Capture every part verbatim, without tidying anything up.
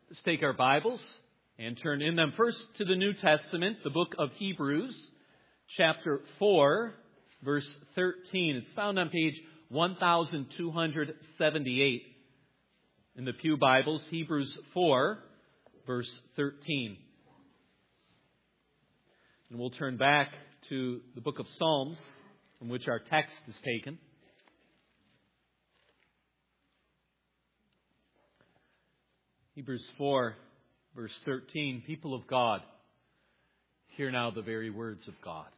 Let's take our Bibles and turn in them first to the New Testament, the book of Hebrews, chapter four, verse thirteen. It's found on page one thousand two hundred seventy-eight in the Pew Bibles, Hebrews four, verse thirteen. And we'll turn back to the book of Psalms, from which our text is taken. Hebrews four, verse thirteen, people of God, hear now the very words of God.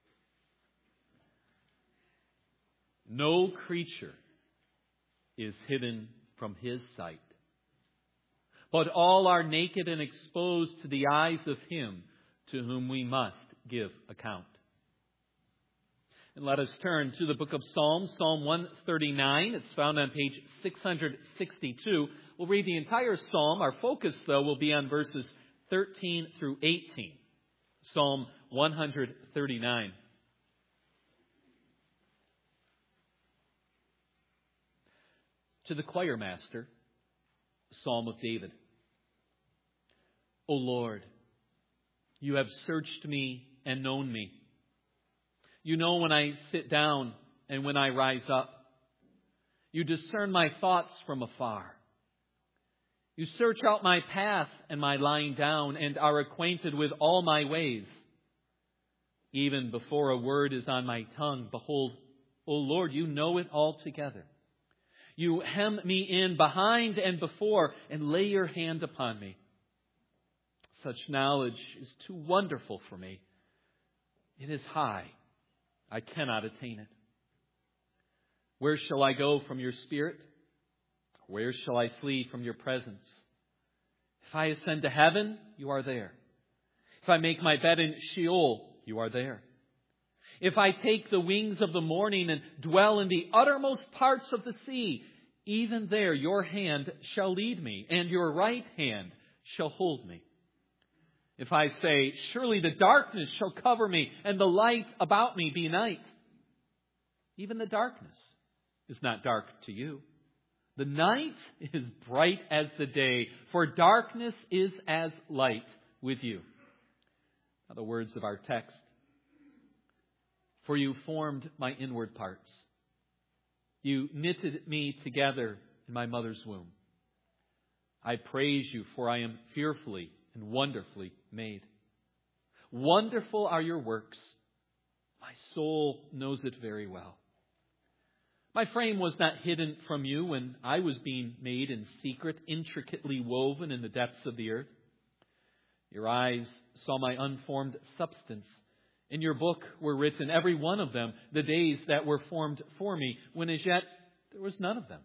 No creature is hidden from His sight, but all are naked and exposed to the eyes of Him to whom we must give account. And let us turn to the book of Psalms, Psalm one thirty-nine. It's found on page six hundred sixty-two. We'll read the entire psalm. Our focus, though, will be on verses thirteen through eighteen. Psalm one thirty-nine. To the choir master, Psalm of David. O Lord, you have searched me and known me. You know when I sit down and when I rise up. You discern my thoughts from afar. You search out my path and my lying down and are acquainted with all my ways. Even before a word is on my tongue, behold, O Lord, you know it altogether. You hem me in behind and before and lay your hand upon me. Such knowledge is too wonderful for me. It is high. I cannot attain it. Where shall I go from your spirit? Where shall I flee from your presence? If I ascend to heaven, you are there. If I make my bed in Sheol, you are there. If I take the wings of the morning and dwell in the uttermost parts of the sea, even there your hand shall lead me, and your right hand shall hold me. If I say, surely the darkness shall cover me, and the light about me be night, even the darkness is not dark to you. The night is bright as the day, for darkness is as light with you. Now the words of our text. For you formed my inward parts. You knitted me together in my mother's womb. I praise you, for I am fearfully and wonderfully made. Wonderful are your works. My soul knows it very well. My frame was not hidden from you when I was being made in secret, intricately woven in the depths of the earth. Your eyes saw my unformed substance. In your book were written, every one of them, the days that were formed for me, when as yet there was none of them.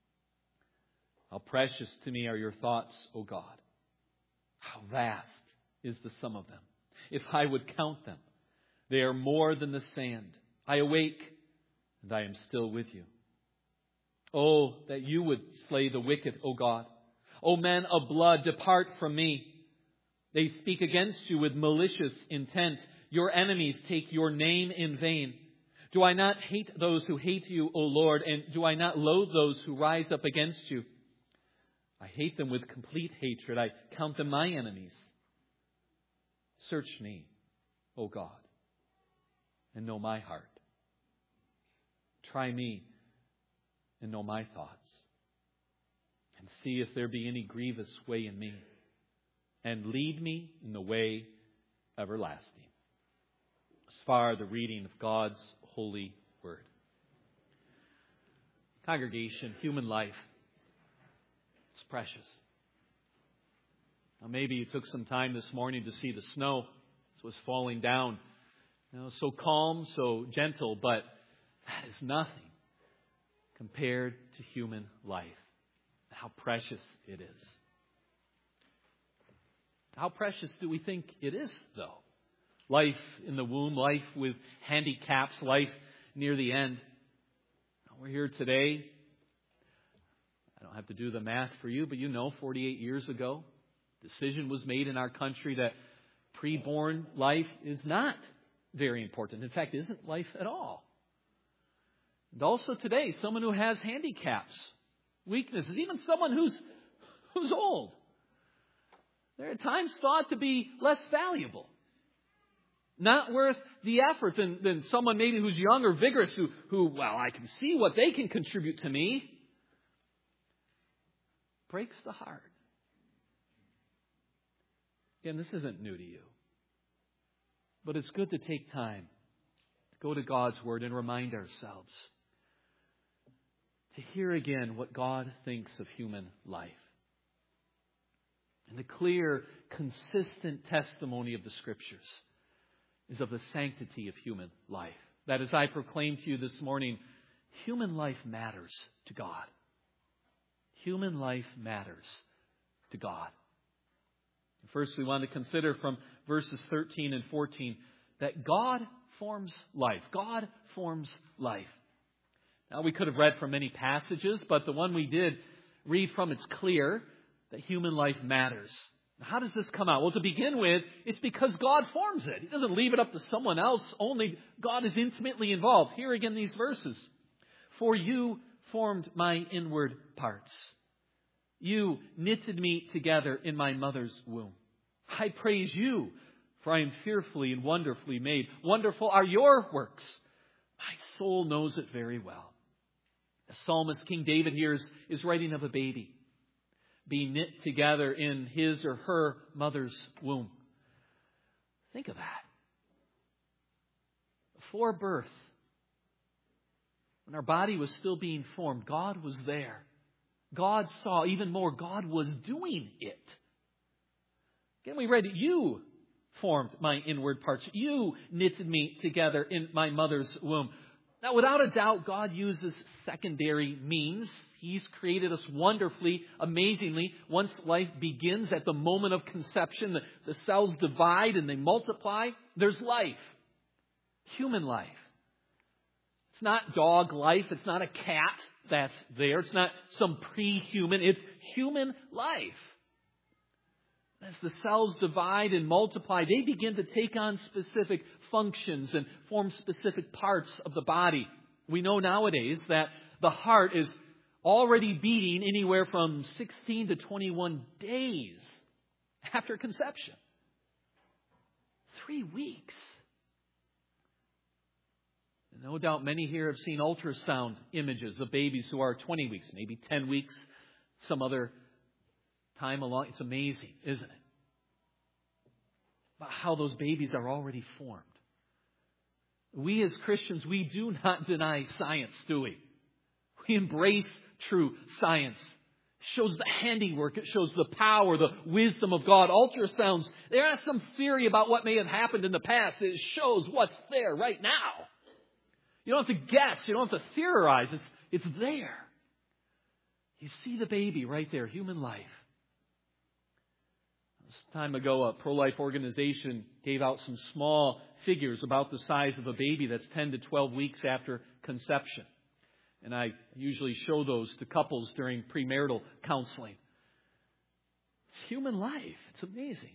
How precious to me are your thoughts, O God. How vast is the sum of them. If I would count them, they are more than the sand. I awake, and I am still with you. Oh, that you would slay the wicked, O God. O men of blood, depart from me. They speak against you with malicious intent. Your enemies take your name in vain. Do I not hate those who hate you, O Lord, and do I not loathe those who rise up against you? I hate them with complete hatred. I count them my enemies. Search me, O God, and know my heart. Try me and know my thoughts, and see if there be any grievous way in me, and lead me in the way everlasting. As far the reading of God's holy word. Congregation, human life, it's precious. Now maybe you took some time this morning to see the snow as it was falling down. You know, so calm, so gentle, but that is nothing compared to human life. How precious it is. How precious do we think it is, though? Life in the womb, life with handicaps, life near the end. We're here today. I don't have to do the math for you, but you know, forty-eight years ago, a decision was made in our country that preborn life is not very important. In fact, isn't life at all. And also today, someone who has handicaps, weaknesses, even someone who's who's old. They're at times thought to be less valuable. Not worth the effort than, than someone maybe who's young or vigorous who, who, well, I can see what they can contribute to me. Breaks the heart. Again, this isn't new to you. But it's good to take time to go to God's Word and remind ourselves to hear again what God thinks of human life. And the clear, consistent testimony of the Scriptures is of the sanctity of human life. That, as I proclaim to you this morning, human life matters to God. Human life matters to God. First, we want to consider from verses thirteen and fourteen that God forms life. God forms life. Now, we could have read from many passages, but the one we did read from, it's clear that human life matters. How does this come out? Well, to begin with, it's because God forms it. He doesn't leave it up to someone else. Only God is intimately involved. Here again, these verses. For you formed my inward parts. You knitted me together in my mother's womb. I praise you, for I am fearfully and wonderfully made. Wonderful are your works. My soul knows it very well. The psalmist King David here is, is writing of a baby being knit together in his or her mother's womb. Think of that. Before birth, when our body was still being formed, God was there. God saw. Even more, God was doing it. Again, we read, you formed my inward parts. You knitted me together in my mother's womb. Now, without a doubt, God uses secondary means. He's created us wonderfully, amazingly. Once life begins at the moment of conception, the, the cells divide and they multiply. There's life. Human life. It's not dog life. It's not a cat that's there. It's not some pre-human. It's human life. As the cells divide and multiply, they begin to take on specific functions and form specific parts of the body. We know nowadays that the heart is already beating anywhere from sixteen to twenty-one days after conception. Three weeks. No doubt many here have seen ultrasound images of babies who are twenty weeks, maybe ten weeks, some other time along. It's amazing, isn't it? About how those babies are already formed. We as Christians, we do not deny science, do we? We embrace true science. It shows the handiwork. It shows the power, the wisdom of God. Ultrasounds, they're not some theory about what may have happened in the past. It shows what's there right now. You don't have to guess. You don't have to theorize. It's, it's there. You see the baby right there, human life. Some time ago, a pro-life organization gave out some small figures about the size of a baby that's ten to twelve weeks after conception. And I usually show those to couples during premarital counseling. It's human life. It's amazing.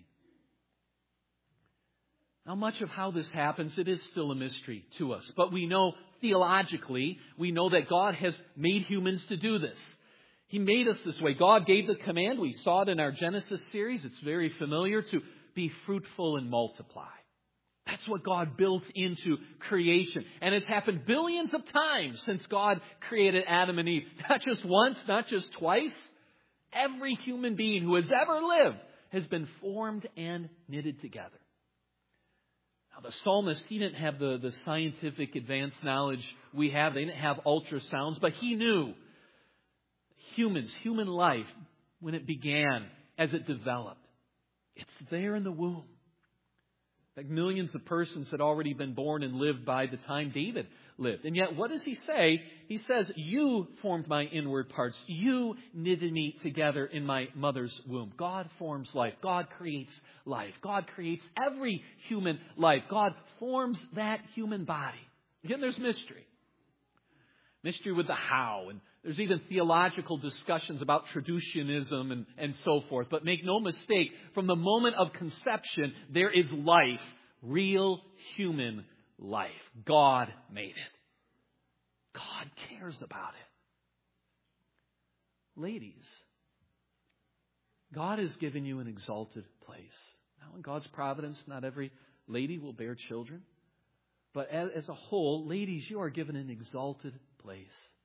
Now, much of how this happens, it is still a mystery to us. But we know theologically, we know that God has made humans to do this. He made us this way. God gave the command. We saw it in our Genesis series. It's very familiar, to be fruitful and multiply. That's what God built into creation. And it's happened billions of times since God created Adam and Eve. Not just once, not just twice. Every human being who has ever lived has been formed and knitted together. Now, the psalmist, he didn't have the, the scientific advanced knowledge we have. They didn't have ultrasounds, but he knew humans, human life, when it began, as it developed. It's there in the womb. Like millions of persons had already been born and lived by the time David lived. And yet, what does he say? He says, you formed my inward parts. You knitted me together in my mother's womb. God forms life. God creates life. God creates every human life. God forms that human body. Again, there's mystery. Mystery with the how. And there's even theological discussions about traducianism and, and so forth. But make no mistake, from the moment of conception, there is life. Real human life. God made it. God cares about it. Ladies, God has given you an exalted place. Now, in God's providence, not every lady will bear children. But as, as a whole, ladies, you are given an exalted place.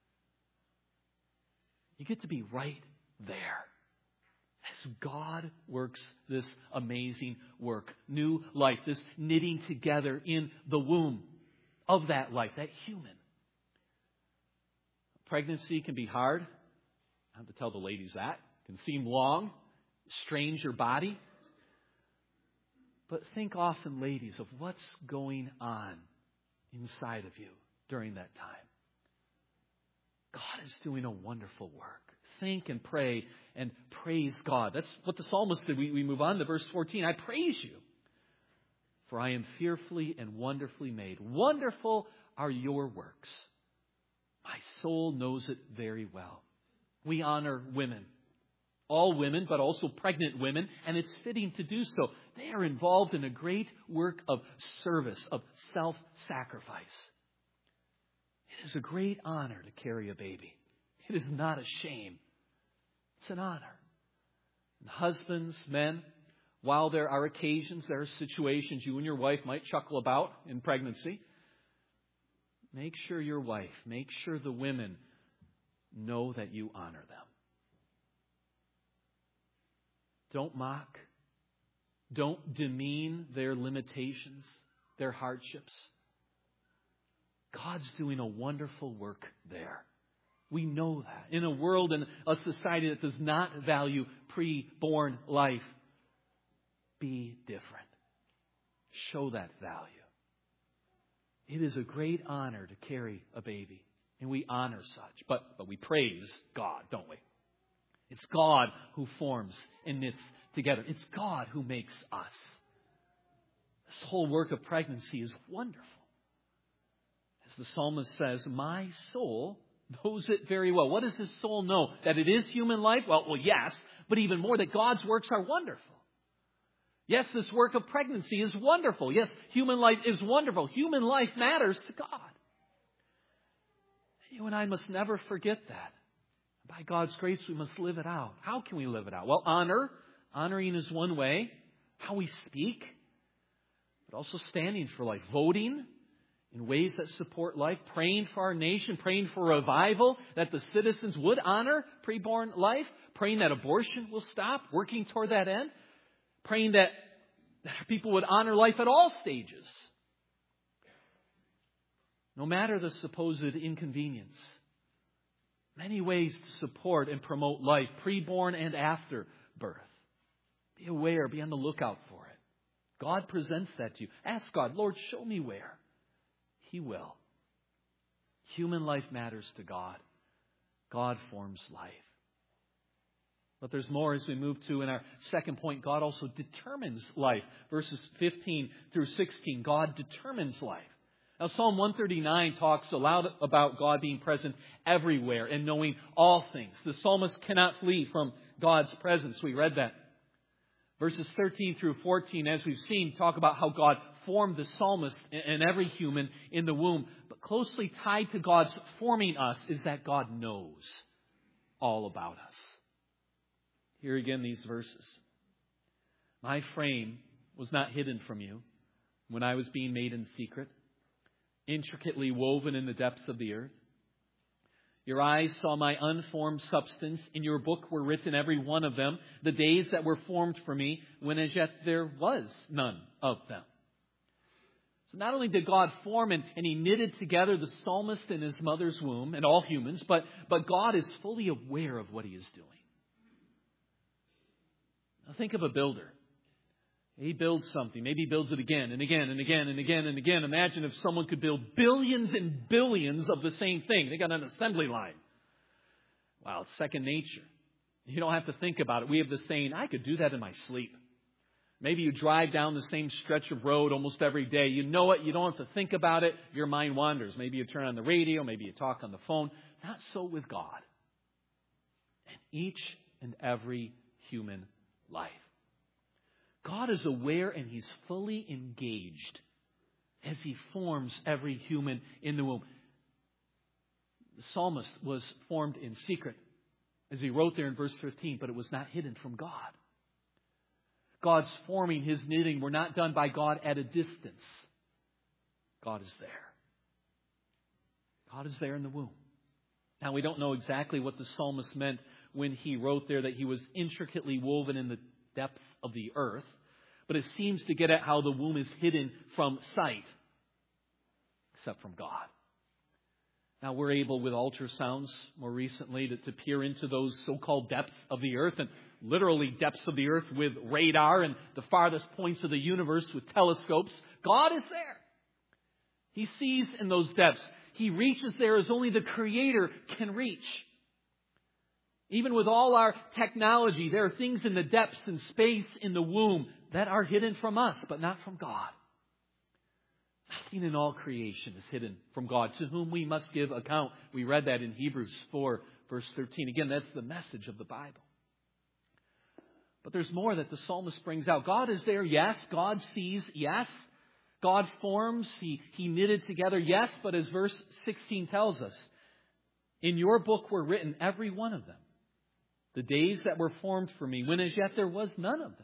You get to be right there. As God works this amazing work, new life, this knitting together in the womb of that life, that human. Pregnancy can be hard. I have to tell the ladies that. It can seem long, strains your body. But think often, ladies, of what's going on inside of you during that time. God is doing a wonderful work. Think and pray and praise God. That's what the psalmist did. We, we move on to verse fourteen. I praise you, for I am fearfully and wonderfully made. Wonderful are your works. My soul knows it very well. We honor women. All women, but also pregnant women, and it's fitting to do so. They are involved in a great work of service, of self-sacrifice. It is a great honor to carry a baby. It is not a shame. It's an honor. And husbands, men, while there are occasions, there are situations you and your wife might chuckle about in pregnancy, make sure your wife, make sure the women know that you honor them. Don't mock. Don't demean their limitations, their hardships. God's doing a wonderful work there. We know that. In a world and a society that does not value pre-born life, be different. Show that value. It is a great honor to carry a baby, and we honor such. But, but we praise God, don't we? It's God who forms and knits together. It's God who makes us. This whole work of pregnancy is wonderful. As the psalmist says, my soul knows it very well. What does his soul know? That it is human life? Well, well, yes, but even more that God's works are wonderful. Yes, this work of pregnancy is wonderful. Yes, human life is wonderful. Human life matters to God. You and I must never forget that. By God's grace, we must live it out. How can we live it out? Well, honor. Honoring is one way. How we speak. But also standing for life. Voting in ways that support life. Praying for our nation. Praying for revival. That the citizens would honor preborn life. Praying that abortion will stop. Working toward that end. Praying that people would honor life at all stages. No matter the supposed inconvenience. Many ways to support and promote life, preborn and after birth. Be aware, be on the lookout for it. God presents that to you. Ask God, Lord, show me where. He will. Human life matters to God. God forms life. But there's more as we move to in our second point. God also determines life. Verses fifteen through sixteen. God determines life. Now, Psalm one thirty-nine talks a lot about God being present everywhere and knowing all things. The psalmist cannot flee from God's presence. We read that. Verses thirteen through fourteen, as we've seen, talk about how God formed the psalmist and every human in the womb. But closely tied to God's forming us is that God knows all about us. Here again, these verses. My frame was not hidden from you when I was being made in secret, intricately woven in the depths of the earth. Your eyes saw my unformed substance. In your book were written, every one of them, the days that were formed for me, when as yet there was none of them. So not only did God form and, and He knitted together the psalmist in his mother's womb and all humans, but, but God is fully aware of what He is doing. Now think of a builder. He builds something. Maybe he builds it again and again and again and again and again. Imagine if someone could build billions and billions of the same thing. They got an assembly line. Wow, it's second nature. You don't have to think about it. We have the saying, I could do that in my sleep. Maybe you drive down the same stretch of road almost every day. You know it. You don't have to think about it. Your mind wanders. Maybe you turn on the radio. Maybe you talk on the phone. Not so with God. And each and every human life. God is aware and He's fully engaged as He forms every human in the womb. The psalmist was formed in secret. As he wrote there in verse fifteen, but it was not hidden from God. God's forming, His knitting were not done by God at a distance. God is there. God is there in the womb. Now, we don't know exactly what the psalmist meant when he wrote there that He was intricately woven in the depths of the earth. But it seems to get at how the womb is hidden from sight, except from God. Now, we're able with ultrasounds more recently to, to peer into those so-called depths of the earth, and literally depths of the earth with radar and the farthest points of the universe with telescopes. God is there. He sees in those depths. He reaches there as only the Creator can reach. Even with all our technology, there are things in the depths and space in the womb that are hidden from us, but not from God. Nothing in all creation is hidden from God, to whom we must give account. We read that in Hebrews four, verse thirteen. Again, that's the message of the Bible. But there's more that the psalmist brings out. God is there, yes. God sees, yes. God forms, He, he knitted together, yes. But as verse sixteen tells us, in your book were written, every one of them. The days that were formed for me, when as yet there was none of them.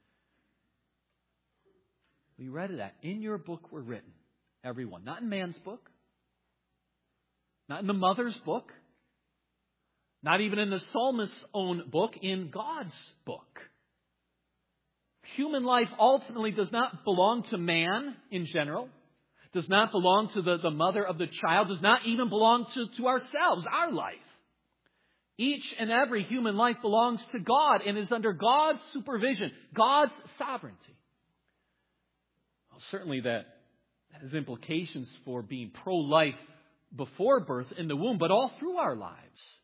We read that. In your book were written, every one. Not in man's book. Not in the mother's book. Not even in the psalmist's own book. In God's book. Human life ultimately does not belong to man in general. Does not belong to the, the mother of the child. Does not even belong to, to ourselves, our life. Each and every human life belongs to God and is under God's supervision, God's sovereignty. Well, certainly that has implications for being pro-life before birth in the womb, but all through our lives.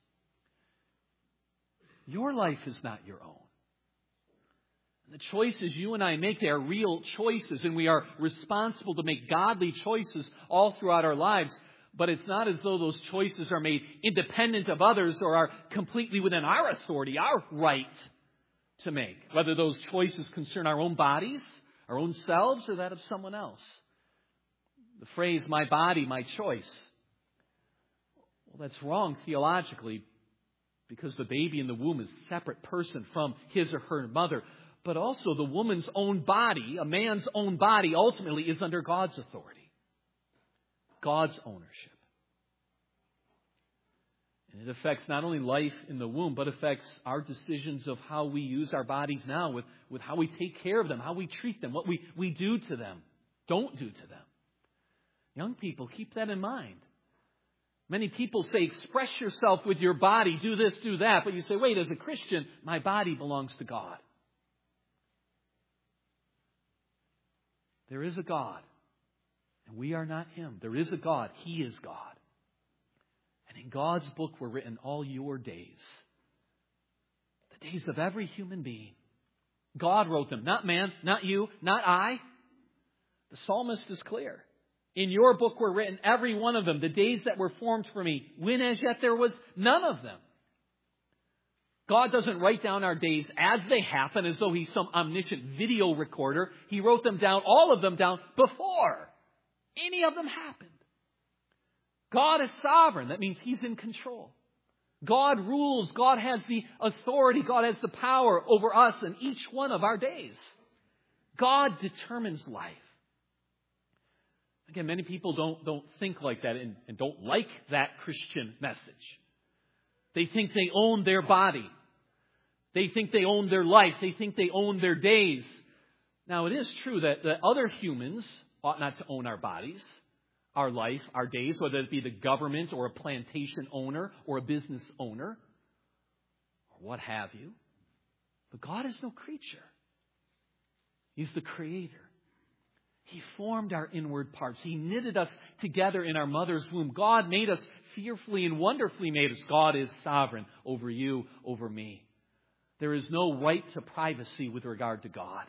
Your life is not your own. The choices you and I make, they are real choices, and we are responsible to make godly choices all throughout our lives. But it's not as though those choices are made independent of others or are completely within our authority, our right to make. Whether those choices concern our own bodies, our own selves, or that of someone else. The phrase, my body, my choice. Well, that's wrong theologically, because the baby in the womb is a separate person from his or her mother. But also the woman's own body, a man's own body, ultimately is under God's authority. God's ownership. And it affects not only life in the womb, but affects our decisions of how we use our bodies now, with, with how we take care of them, how we treat them, what we, we do to them, don't do to them. Young people, keep that in mind. Many people say, express yourself with your body, do this, do that. But you say, wait, as a Christian, my body belongs to God. There is a God. And we are not Him. There is a God. He is God. And in God's book were written all your days. The days of every human being. God wrote them. Not man, not you, not I. The psalmist is clear. In your book were written every one of them. The days that were formed for me. When as yet there was none of them. God doesn't write down our days as they happen as though He's some omniscient video recorder. He wrote them down, all of them down, before any of them happened. God is sovereign. That means He's in control. God rules. God has the authority. God has the power over us and each one of our days. God determines life. Again, many people don't, don't think like that and, and don't like that Christian message. They think they own their body. They think they own their life. They think they own their days. Now, it is true that, that other humans ought not to own our bodies, our life, our days, whether it be the government or a plantation owner or a business owner or what have you. But God is no creature. He's the Creator. He formed our inward parts. He knitted us together in our mother's womb. God made us fearfully and wonderfully made us. God is sovereign over you, over me. There is no right to privacy with regard to God.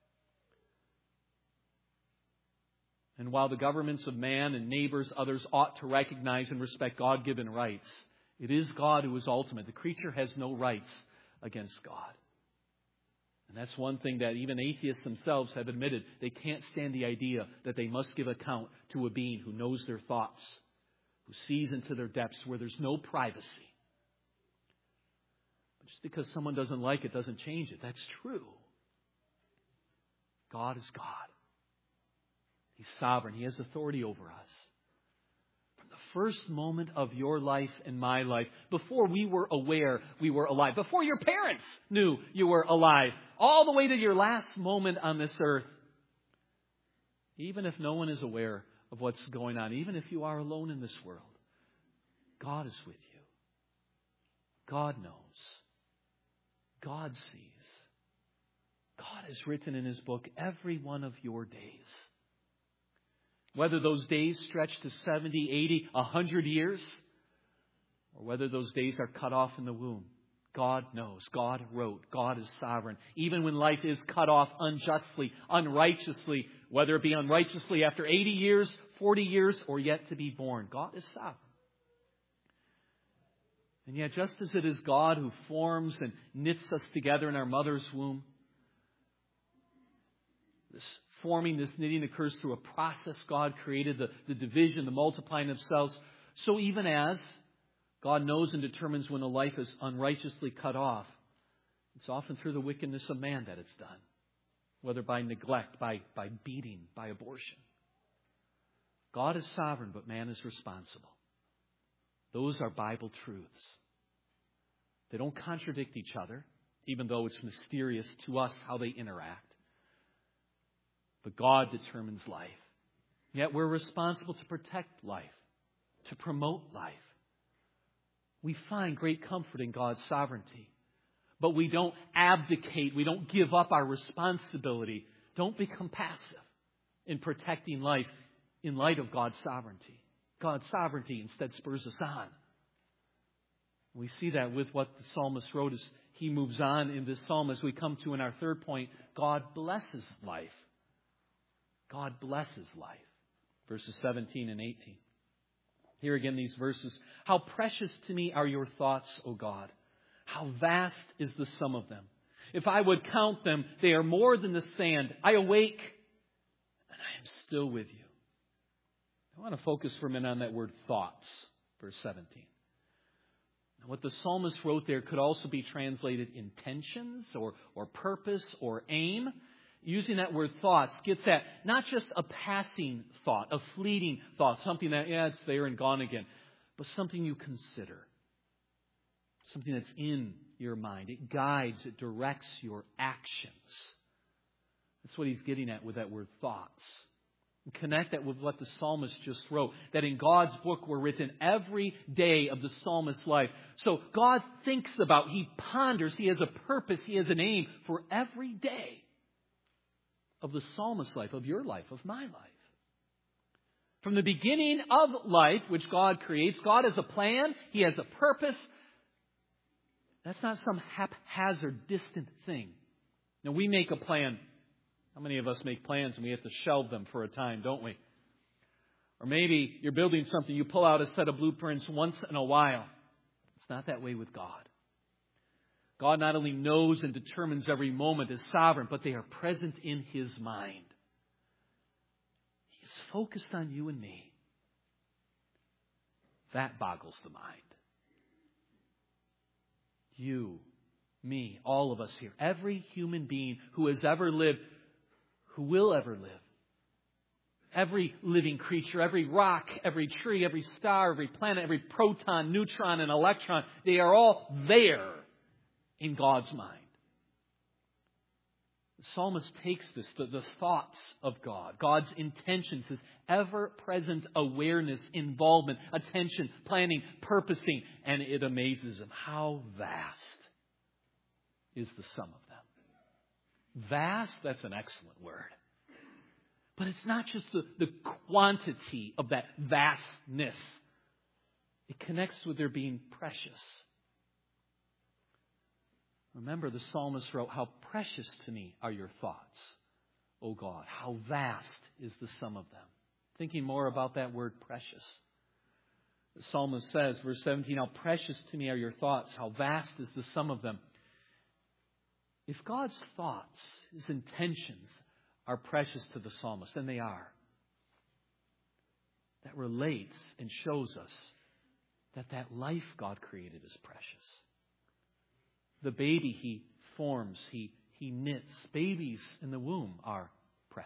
And while the governments of man and neighbors, others ought to recognize and respect God-given rights, it is God who is ultimate. The creature has no rights against God. And that's one thing that even atheists themselves have admitted. They can't stand the idea that they must give account to a being who knows their thoughts, who sees into their depths where there's no privacy. Just because someone doesn't like it doesn't change it. That's true. God is God. He's sovereign. He has authority over us. From the first moment of your life and my life, before we were aware we were alive, before your parents knew you were alive, all the way to your last moment on this earth, even if no one is aware of what's going on, even if you are alone in this world, God is with you. God knows. God sees. God has written in His book every one of your days. Whether those days stretch to seventy, eighty, one hundred years, or whether those days are cut off in the womb, God knows. God wrote. God is sovereign. Even when life is cut off unjustly, unrighteously, whether it be unrighteously after eighty years, forty years, or yet to be born, God is sovereign. And yet, just as it is God who forms and knits us together in our mother's womb, this forming, this knitting occurs through a process God created, the, the division, the multiplying of cells. So even as God knows and determines when a life is unrighteously cut off, it's often through the wickedness of man that it's done. Whether by neglect, by, by beating, by abortion. God is sovereign, but man is responsible. Those are Bible truths. They don't contradict each other, even though it's mysterious to us how they interact. But God determines life. Yet we're responsible to protect life, to promote life. We find great comfort in God's sovereignty. But we don't abdicate. We don't give up our responsibility. Don't become passive in protecting life in light of God's sovereignty. God's sovereignty instead spurs us on. We see that with what the psalmist wrote as he moves on in this psalm as we come to in our third point, God blesses life. God blesses life. Verses seventeen and eighteen. Here again these verses. How precious to me are your thoughts, O God. How vast is the sum of them. If I would count them, they are more than the sand. I awake and I am still with you. I want to focus for a minute on that word thoughts, verse seventeen. Now, what the psalmist wrote there could also be translated intentions or, or purpose or aim. Using that word thoughts gets at not just a passing thought, a fleeting thought, something that, yeah, it's there and gone again, but something you consider. Something that's in your mind. It guides, it directs your actions. That's what he's getting at with that word thoughts. And connect that with what the psalmist just wrote. That in God's book were written every day of the psalmist's life. So God thinks about, He ponders, He has a purpose, He has an aim for every day of the psalmist's life, of your life, of my life. From the beginning of life, which God creates, God has a plan, He has a purpose. That's not some haphazard, distant thing. Now, we make a plan. How many of us make plans and we have to shelve them for a time, don't we? Or maybe you're building something, you pull out a set of blueprints once in a while. It's not that way with God. God not only knows and determines every moment as sovereign, but they are present in His mind. He is focused on you and me. That boggles the mind. You, me, all of us here, every human being who has ever lived, who will ever live, every living creature, every rock, every tree, every star, every planet, every proton, neutron, and electron, they are all there in God's mind. The psalmist takes this, the, the thoughts of God, God's intentions, His ever-present awareness, involvement, attention, planning, purposing, and it amazes him. How vast is the sum of them? Vast, that's an excellent word. But it's not just the, the quantity of that vastness. It connects with their being precious. Remember, the psalmist wrote, how precious to me are your thoughts, O God. How vast is the sum of them. Thinking more about that word precious. The psalmist says, verse seventeen, how precious to me are your thoughts. How vast is the sum of them. If God's thoughts, His intentions are precious to the psalmist, and they are, that relates and shows us that that life God created is precious. The baby He forms, He, he knits. Babies in the womb are precious.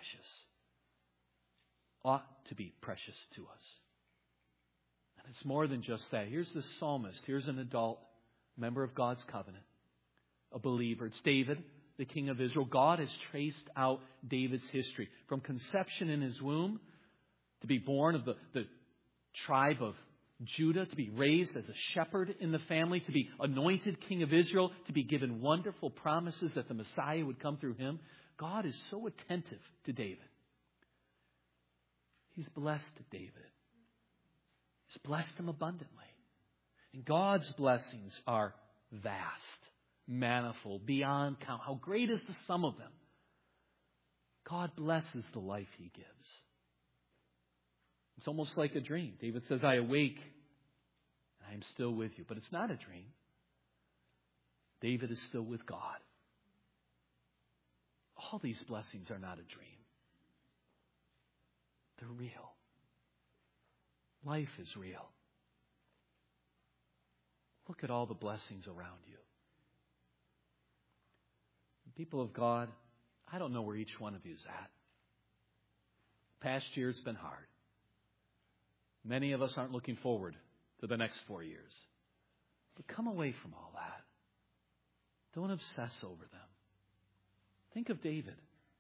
Ought to be precious to us. And it's more than just that. Here's the psalmist. Here's an adult member of God's covenant. A believer. It's David, the king of Israel. God has traced out David's history. From conception in his womb, to be born of the, the tribe of Judah, to be raised as a shepherd in the family, to be anointed king of Israel, to be given wonderful promises that the Messiah would come through him. God is so attentive to David. He's blessed David. He's blessed him abundantly. And God's blessings are vast, manifold, beyond count. How great is the sum of them? God blesses the life He gives. It's almost like a dream. David says, I awake and I am still with you. But it's not a dream. David is still with God. All these blessings are not a dream. They're real. Life is real. Look at all the blessings around you. People of God, I don't know where each one of you is at. Past year, it's been hard. Many of us aren't looking forward to the next four years. But come away from all that. Don't obsess over them. Think of David.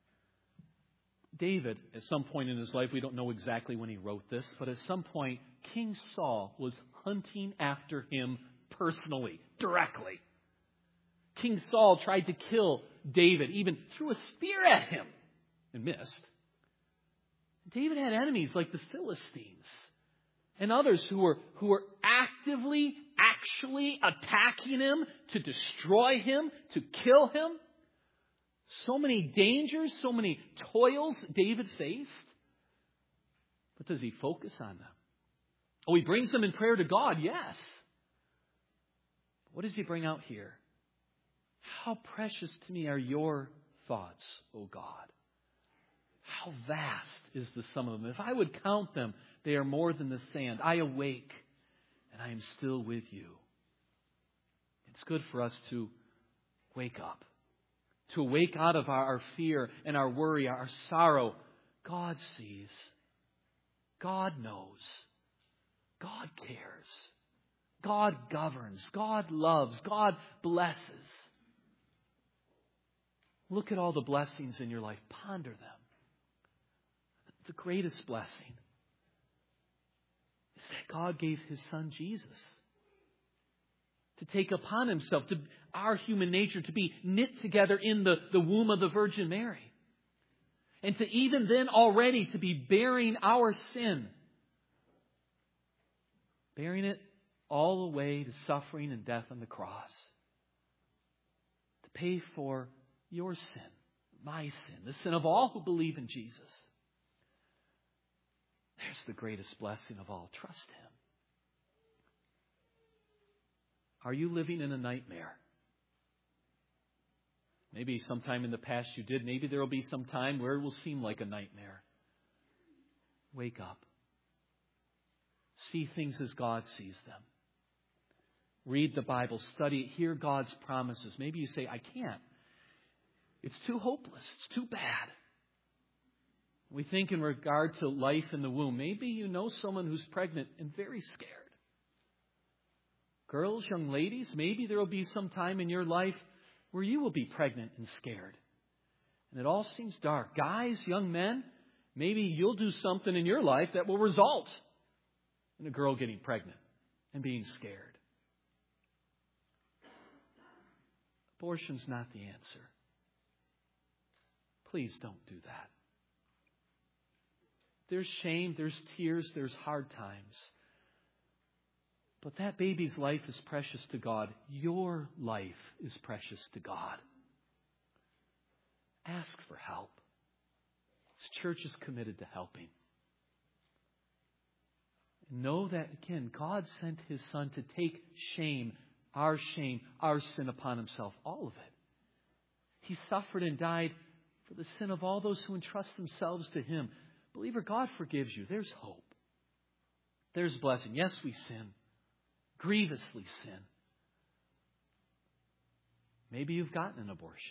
David, at some point in his life, we don't know exactly when he wrote this, but at some point, King Saul was hunting after him personally, directly. King Saul tried to kill David, even threw a spear at him and missed. David had enemies like the Philistines and others who were, who were actively, actually attacking him to destroy him, to kill him. So many dangers, so many toils David faced. But does he focus on them? Oh, he brings them in prayer to God, yes. What does he bring out here? How precious to me are your thoughts, O God. How vast is the sum of them. If I would count them, they are more than the sand. I awake, and I am still with you. It's good for us to wake up. To wake out of our, our fear and our worry, our sorrow. God sees. God knows. God cares. God governs. God loves. God blesses. Look at all the blessings in your life. Ponder them. The greatest blessing is that God gave His Son Jesus to take upon Himself, to our human nature, to be knit together in the, the womb of the Virgin Mary. And to even then already to be bearing our sin. Bearing it all the way to suffering and death on the cross. To pay for your sin, my sin, the sin of all who believe in Jesus. There's the greatest blessing of all. Trust Him. Are you living in a nightmare? Maybe sometime in the past you did. Maybe there will be some time where it will seem like a nightmare. Wake up. See things as God sees them. Read the Bible. Study it. Hear God's promises. Maybe you say, I can't. It's too hopeless. It's too bad. We think in regard to life in the womb. Maybe you know someone who's pregnant and very scared. Girls, young ladies, maybe there will be some time in your life where you will be pregnant and scared. And it all seems dark. Guys, young men, maybe you'll do something in your life that will result in a girl getting pregnant and being scared. Abortion's not the answer. Please don't do that. There's shame, there's tears, there's hard times. But that baby's life is precious to God. Your life is precious to God. Ask for help. This church is committed to helping. Know that, again, God sent His Son to take shame, our shame, our sin upon Himself. All of it. He suffered and died for the sin of all those who entrust themselves to Him. Believer, God forgives you. There's hope. There's blessing. Yes, we sin. Grievously sin. Maybe you've gotten an abortion.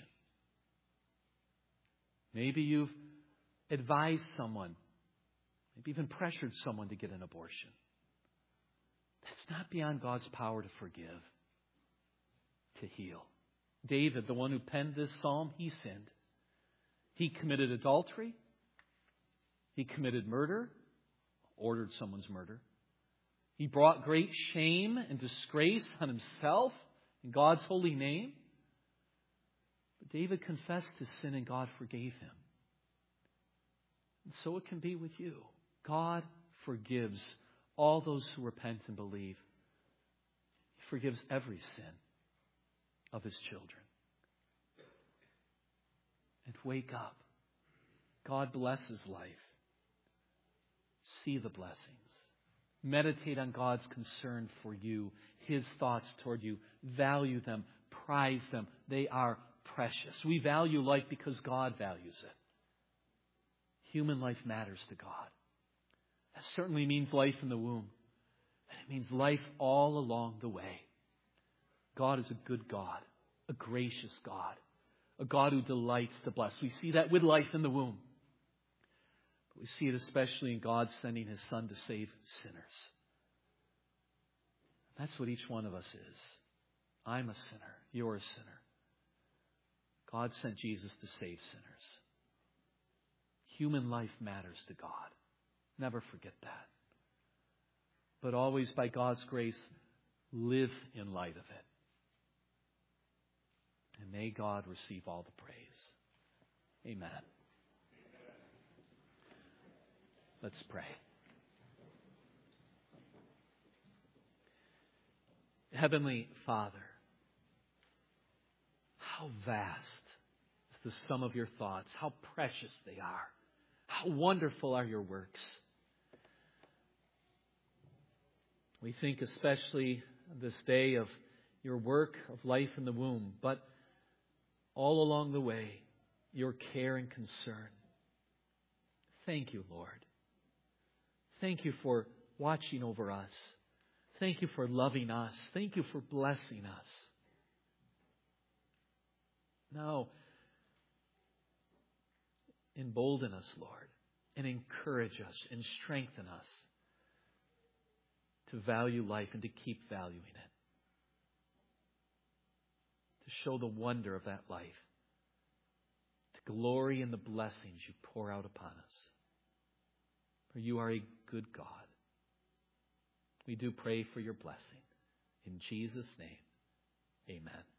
Maybe you've advised someone, maybe even pressured someone to get an abortion. That's not beyond God's power to forgive, to heal. David, the one who penned this psalm, he sinned. He committed adultery. He committed murder, ordered someone's murder. He brought great shame and disgrace on himself in God's holy name. But David confessed his sin and God forgave him. And so it can be with you. God forgives all those who repent and believe. He forgives every sin of His children. And wake up. God blesses life. See the blessings. Meditate on God's concern for you, His thoughts toward you. Value them. Prize them. They are precious. We value life because God values it. Human life matters to God. That certainly means life in the womb. And it means life all along the way. God is a good God, a gracious God, a God who delights to bless. We see that with life in the womb. But we see it especially in God sending His Son to save sinners. That's what each one of us is. I'm a sinner. You're a sinner. God sent Jesus to save sinners. Human life matters to God. Never forget that. But always, by God's grace, live in light of it. And may God receive all the praise. Amen. Let's pray. Heavenly Father, how vast is the sum of your thoughts. How precious they are. How wonderful are your works. We think especially this day of your work of life in the womb, but all along the way, your care and concern. Thank you, Lord. Thank you for watching over us. Thank you for loving us. Thank you for blessing us. Now, embolden us, Lord, and encourage us and strengthen us to value life and to keep valuing it. To show the wonder of that life. To glory in the blessings you pour out upon us. For you are a good God. We do pray for your blessing. In Jesus' name, amen.